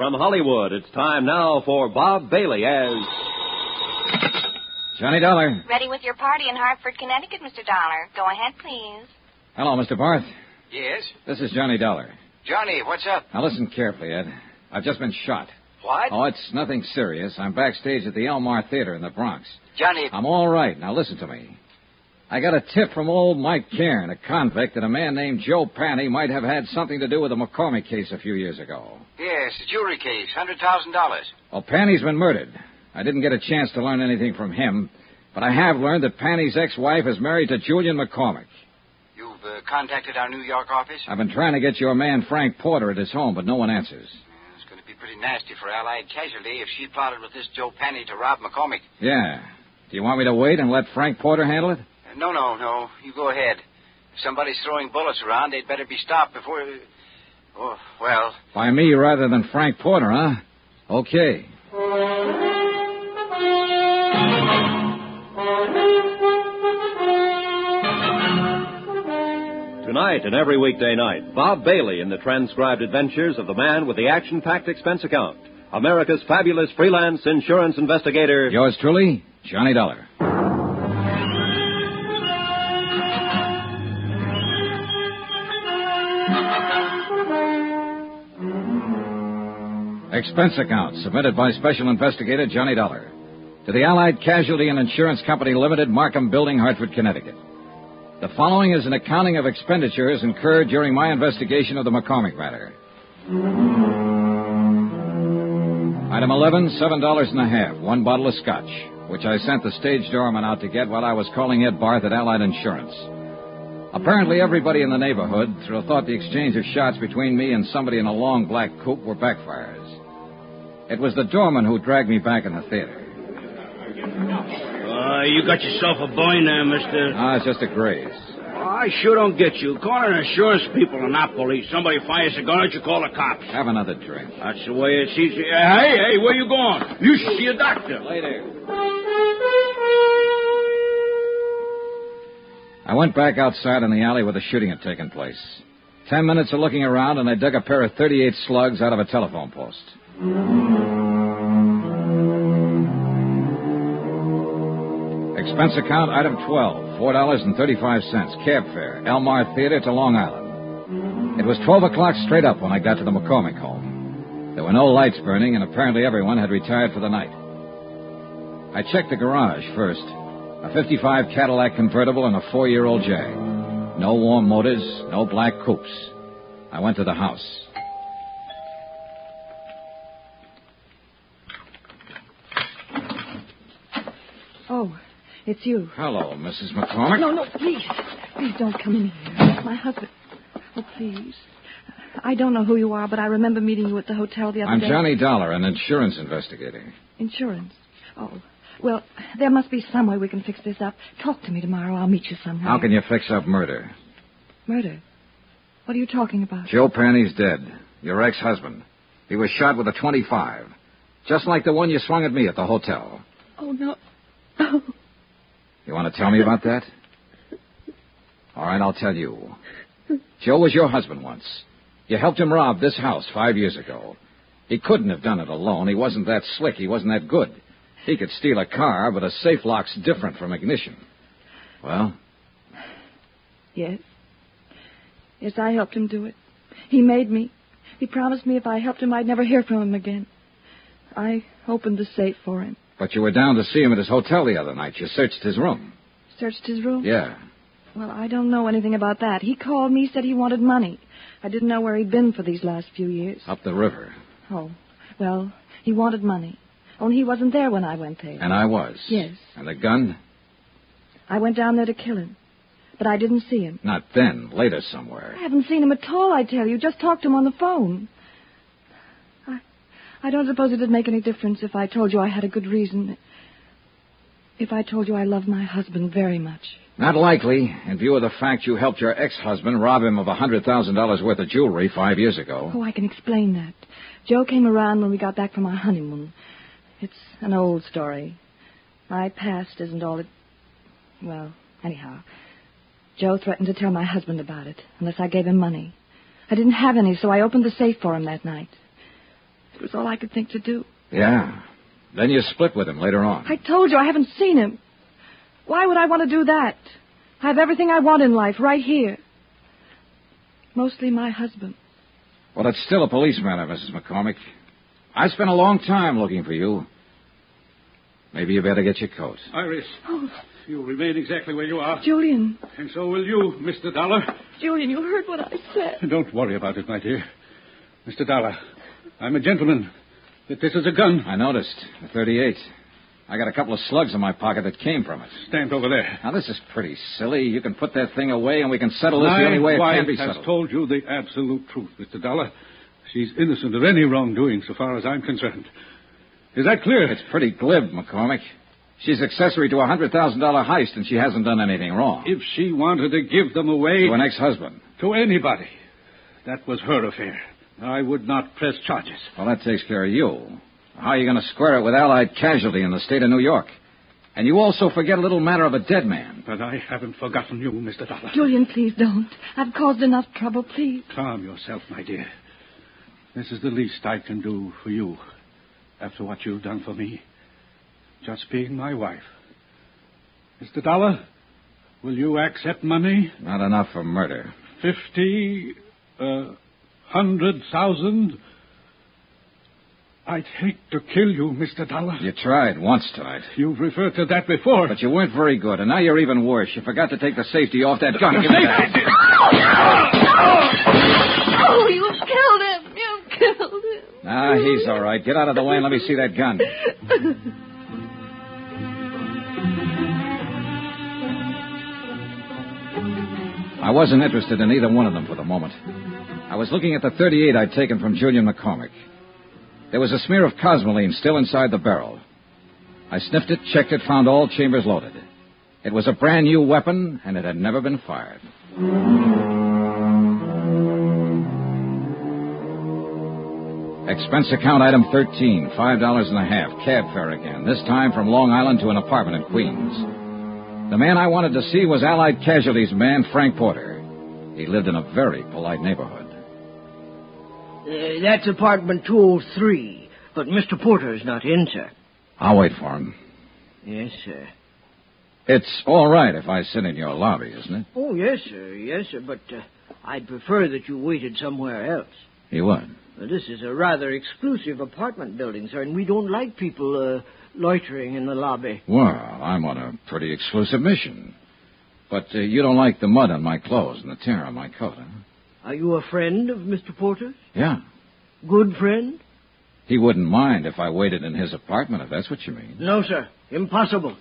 from Hollywood, it's time now for Bob Bailey as... Johnny Dollar. Ready with your party in Hartford, Connecticut, Mr. Dollar. Go ahead, please. Hello, Mr. Barth. Yes? This is Johnny Dollar. Johnny, what's up? Now listen carefully, Ed. I've just been shot. What? Oh, it's nothing serious. I'm backstage at the Elmar Theater in the Bronx. Johnny... I'm all right. Now listen to me. I got a tip from old Mike Cairn, a convict, that a man named Joe Panny might have had something to do with the McCormick case a few years ago. Yes, the jewelry case, $100,000. Well, Panny's been murdered. I didn't get a chance to learn anything from him, but I have learned that Panny's ex-wife is married to Julian McCormick. You've contacted our New York office? I've been trying to get your man Frank Porter at his home, but no one answers. It's going to be pretty nasty for Allied Casualty if she plotted with this Joe Panny to rob McCormick. Yeah. Do you want me to wait and let Frank Porter handle it? No. You go ahead. If somebody's throwing bullets around, they'd better be stopped before... Oh, well... By me rather than Frank Porter, huh? Okay. Tonight and every weekday night, Bob Bailey in the transcribed adventures of the man with the action-packed expense account, America's fabulous freelance insurance investigator... Yours truly, Johnny Dollar. Expense account submitted by Special Investigator Johnny Dollar to the Allied Casualty and Insurance Company Limited, Markham Building, Hartford, Connecticut. The following is an accounting of expenditures incurred during my investigation of the McCormick matter. Item 11, $7.50, one bottle of scotch, which I sent the stage doorman out to get while I was calling Ed Barth at Allied Insurance. Apparently, everybody in the neighborhood thought the exchange of shots between me and somebody in a long black coupe were backfires. It was the doorman who dragged me back in the theater. You got yourself a boy now, mister. It's just a graze. I sure don't get you. Calling insurance people are not police. Somebody fires a gun at you, call the cops. Have another drink. That's the way it seems. Hey, where you going? You should see a doctor. Later. I went back outside in the alley where the shooting had taken place. 10 minutes of looking around, and I dug a pair of .38 slugs out of a telephone post. Expense account, item 12, $4.35, cab fare, Elmar Theater to Long Island. It was 12 o'clock straight up when I got to the McCormick home. There were no lights burning, and apparently everyone had retired for the night. I checked the garage first. A 55 Cadillac convertible and a 4-year-old Jag. No warm motors, no black coupes. I went to the house. Oh, it's you. Hello, Mrs. McCormick. No, please. Please don't come in here. My husband. Oh, please. I don't know who you are, but I remember meeting you at the hotel the other day. I'm Johnny Dollar, an insurance investigator. Insurance? Oh, well, there must be some way we can fix this up. Talk to me tomorrow. I'll meet you somewhere. How can you fix up murder? Murder? What are you talking about? Joe Panny's dead. Your ex-husband. He was shot with a .25. Just like the one you swung at me at the hotel. Oh, no. Oh. You want to tell me about that? All right, I'll tell you. Joe was your husband once. You helped him rob this house 5 years ago. He couldn't have done it alone. He wasn't that slick. He wasn't that good. He could steal a car, but a safe lock's different from ignition. Well? Yes. Yes, I helped him do it. He made me. He promised me if I helped him, I'd never hear from him again. I opened the safe for him. But you were down to see him at his hotel the other night. You searched his room. Searched his room? Yeah. Well, I don't know anything about that. He called me, said he wanted money. I didn't know where he'd been for these last few years. Up the river. Oh, well, he wanted money. Only he wasn't there when I went there. And I was? Yes. And the gun? I went down there to kill him. But I didn't see him. Not then. Later somewhere. I haven't seen him at all, I tell you. Just talked to him on the phone. I don't suppose it'd make any difference if I told you I had a good reason. If I told you I love my husband very much. Not likely, in view of the fact you helped your ex-husband rob him of $100,000 worth of jewelry 5 years ago. Oh, I can explain that. Joe came around when we got back from our honeymoon. It's an old story. My past isn't all it... Well, anyhow, Joe threatened to tell my husband about it, unless I gave him money. I didn't have any, so I opened the safe for him that night. It was all I could think to do. Yeah. Then you split with him later on. I told you I haven't seen him. Why would I want to do that? I have everything I want in life right here. Mostly my husband. Well, it's still a police matter, Mrs. McCormick. I spent a long time looking for you. Maybe you better get your coat. Iris, you'll remain exactly where you are. Julian. And so will you, Mr. Dollar. Julian, you heard what I said. Don't worry about it, my dear. Mr. Dollar, I'm a gentleman. That this is a gun. I noticed. A .38. I got a couple of slugs in my pocket that came from it. Stand over there. Now, this is pretty silly. You can put that thing away and we can settle this the only way it can be My wife settled. has told you the absolute truth, Mr. Dollar. She's innocent of any wrongdoing so far as I'm concerned. Is that clear? It's pretty glib, McCormick. She's accessory to a $100,000 heist and she hasn't done anything wrong. If she wanted to give them away... To an ex-husband. To anybody. That was her affair. I would not press charges. Well, that takes care of you. How are you going to square it with Allied casualty in the state of New York? And you also forget a little matter of a dead man. But I haven't forgotten you, Mr. Dollar. Julian, please don't. I've caused enough trouble, please. Calm yourself, my dear. This is the least I can do for you after what you've done for me. Just being my wife. Mr. Dollar, will you accept money? Not enough for murder. 50, 100,000. I'd hate to kill you, Mr. Dollar. You tried once tonight. You've referred to that before. But you weren't very good, and now you're even worse. You forgot to take the safety off that gun. Give me that. Oh, you killed him. You killed him. Ah, he's all right. Get out of the way and let me see that gun. I wasn't interested in either one of them for the moment. I was looking at the .38 I'd taken from Julian McCormick. There was a smear of cosmoline still inside the barrel. I sniffed it, checked it, found all chambers loaded. It was a brand new weapon, and it had never been fired. Expense account item 13, $5.50, cab fare again, this time from Long Island to an apartment in Queens. The man I wanted to see was Allied Casualties man Frank Porter. He lived in a very polite neighborhood. That's apartment 203, but Mr. Porter is not in, sir. I'll wait for him. Yes, sir. It's all right if I sit in your lobby, isn't it? Oh, yes, sir, but I'd prefer that you waited somewhere else. You would? This is a rather exclusive apartment building, sir, and we don't like people loitering in the lobby. Well, I'm on a pretty exclusive mission. But you don't like the mud on my clothes and the tear on my coat, huh? Are you a friend of Mr. Porter's? Yeah. Good friend? He wouldn't mind if I waited in his apartment, if that's what you mean. No, sir. Impossible.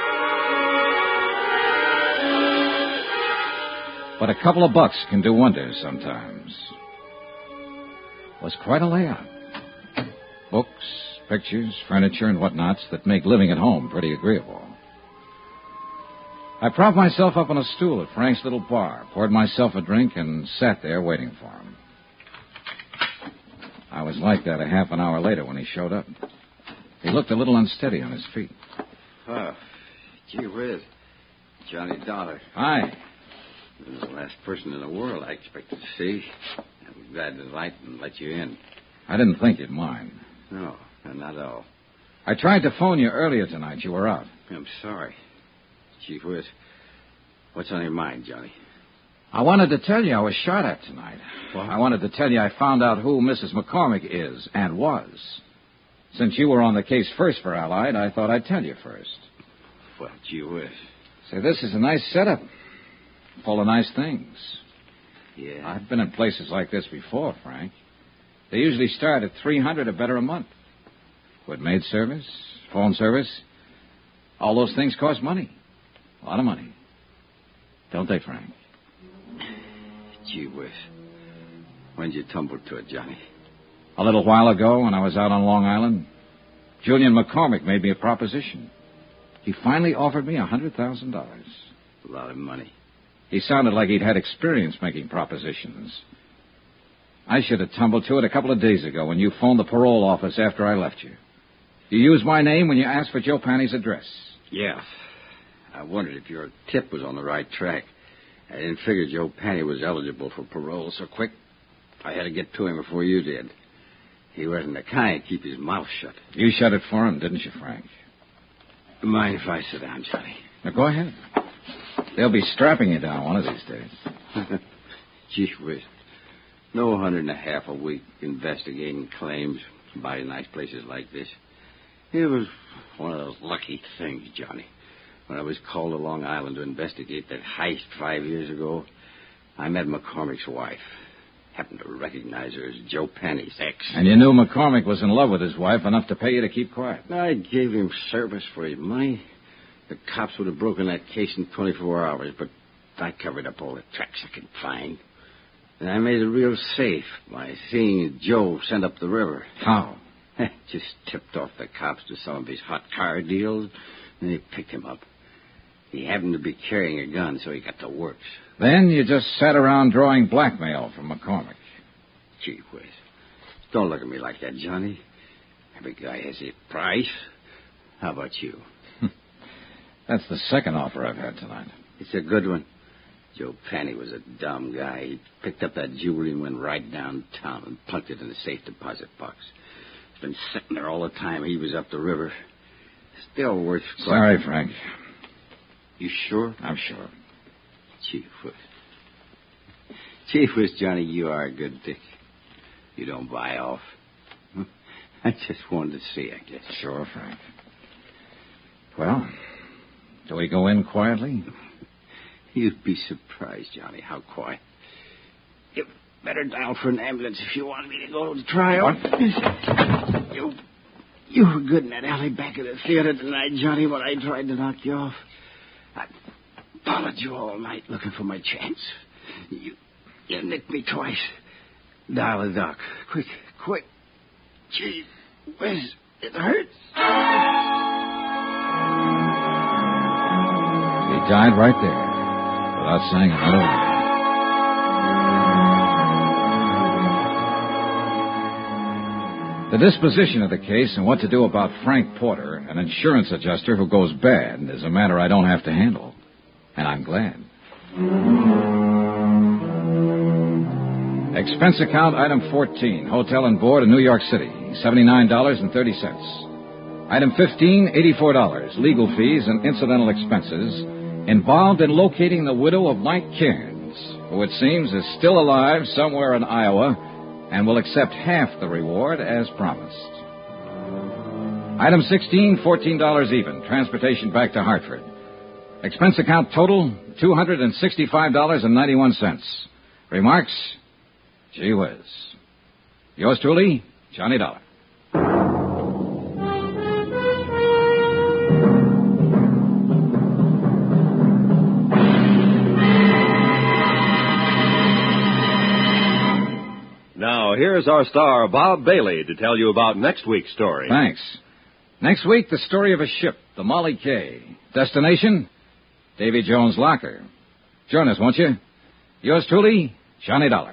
But a couple of bucks can do wonders sometimes. It was quite a layout. Books, pictures, furniture, and whatnots that make living at home pretty agreeable. I propped myself up on a stool at Frank's little bar, poured myself a drink, and sat there waiting for him. I was like that a half an hour later when he showed up. He looked a little unsteady on his feet. Oh, gee whiz. Johnny Dollar. Hi. You're the last person in the world I expected to see. I'm glad to light and let you in. I didn't think you'd mind. No, not at all. I tried to phone you earlier tonight. You were out. I'm sorry. Chief Whiz, what's on your mind, Johnny? I wanted to tell you I was shot at tonight. What? I wanted to tell you I found out who Mrs. McCormick is and was. Since you were on the case first for Allied, I thought I'd tell you first. Well, gee whiz. Say, this is a nice setup. Full of nice things. Yeah. I've been in places like this before, Frank. They usually start at $300 or better a month. With maid service, phone service, all those things cost money. A lot of money. Don't they, Frank? Gee whiz. When'd you tumble to it, Johnny? A little while ago, when I was out on Long Island, Julian McCormick made me a proposition. He finally offered me $100,000. A lot of money. He sounded like he'd had experience making propositions. I should have tumbled to it a couple of days ago when you phoned the parole office after I left you. You used my name when you asked for Joe Panny's address. Yeah. I wondered if your tip was on the right track. I didn't figure Joe Panny was eligible for parole so quick. I had to get to him before you did. He wasn't the kind to keep his mouth shut. You shut it for him, didn't you, Frank? Mind if I sit down, Johnny? Now, go ahead. They'll be strapping you down one of these days. Gee whiz. No $150 a week investigating claims, buying nice places like this. It was one of those lucky things, Johnny. When I was called to Long Island to investigate that heist 5 years ago, I met McCormick's wife. Happened to recognize her as Joe Penny's ex. And you knew McCormick was in love with his wife enough to pay you to keep quiet. I gave him service for his money. The cops would have broken that case in 24 hours, but I covered up all the tracks I could find. And I made it real safe by seeing Joe send up the river. How? Just tipped off the cops to some of his hot car deals, and they picked him up. He happened to be carrying a gun, so he got the works. Then you just sat around drawing blackmail from McCormick. Gee whiz. Don't look at me like that, Johnny. Every guy has his price. How about you? That's the second offer I've had tonight. It's a good one. Joe Penny was a dumb guy. He picked up that jewelry and went right downtown and plunked it in the safe deposit box. It's been sitting there all the time he was up the river. Still worth... Sorry, Frank. You sure? I'm sure. Gee whiz. Gee whiz, Johnny, you are a good dick. You don't buy off. I just wanted to see, I guess. Sure, Frank. Well, do we go in quietly? You'd be surprised, Johnny, how quiet. You better dial for an ambulance if you want me to go to the trial. What? You were good in that alley back of the theater tonight, Johnny, when I tried to knock you off. I followed you all night looking for my chance. You nicked me twice. Dial the doc. Quick. Gee whiz, it hurts. He died right there. Without saying another word. The disposition of the case and what to do about Frank Porter, an insurance adjuster who goes bad, is a matter I don't have to handle. And I'm glad. Expense account item 14, hotel and board in New York City, $79.30. Item 15, $84, legal fees and incidental expenses involved in locating the widow of Mike Cairns, who it seems is still alive somewhere in Iowa and will accept half the reward as promised. Item 16, $14 even, transportation back to Hartford. Expense account total, $265.91. Remarks, gee whiz. Yours truly, Johnny Dollar. Now, here's our star, Bob Bailey, to tell you about next week's story. Thanks. Next week, the story of a ship, the Molly K. Destination, Davy Jones' Locker. Join us, won't you? Yours truly, Johnny Dollar.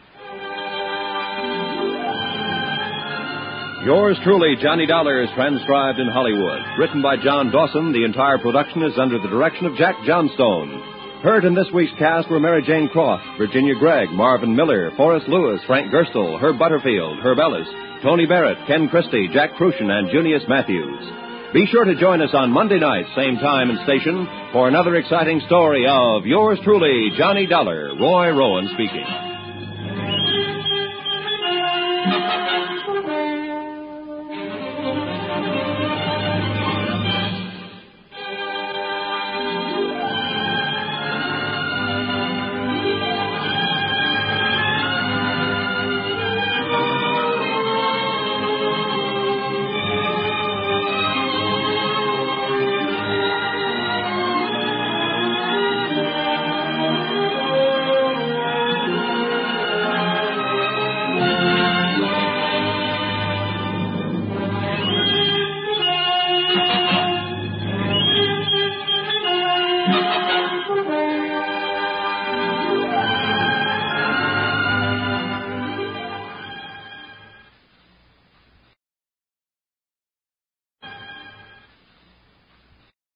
Yours truly, Johnny Dollar, is transcribed in Hollywood. Written by John Dawson, the entire production is under the direction of Jack Johnstone. Heard in this week's cast were Mary Jane Croft, Virginia Gregg, Marvin Miller, Forrest Lewis, Frank Gerstle, Herb Butterfield, Herb Ellis, Tony Barrett, Ken Christie, Jack Crucian, and Junius Matthews. Be sure to join us on Monday night, same time and station, for another exciting story of Yours truly, Johnny Dollar. Roy Rowan speaking.